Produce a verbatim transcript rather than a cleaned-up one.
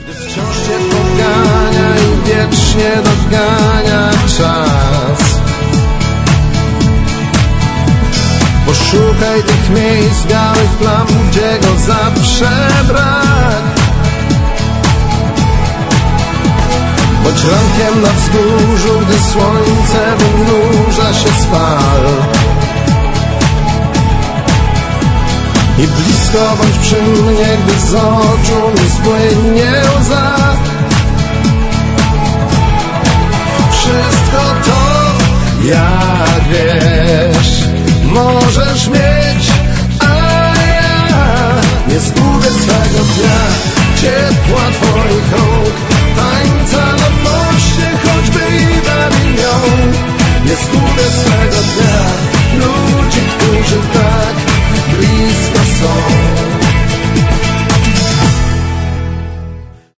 Gdy wciąż cię pogania i wiecznie dogania czas, poszukaj tych miejsc, białych plam, gdzie go zawsze brak. Bądź rankiem na wzgórzu, gdy słońce wynurza się z fal. I blisko bądź przy mnie, gdy z oczu mi spłynie łza. Wszystko to, jak wiesz, możesz mieć.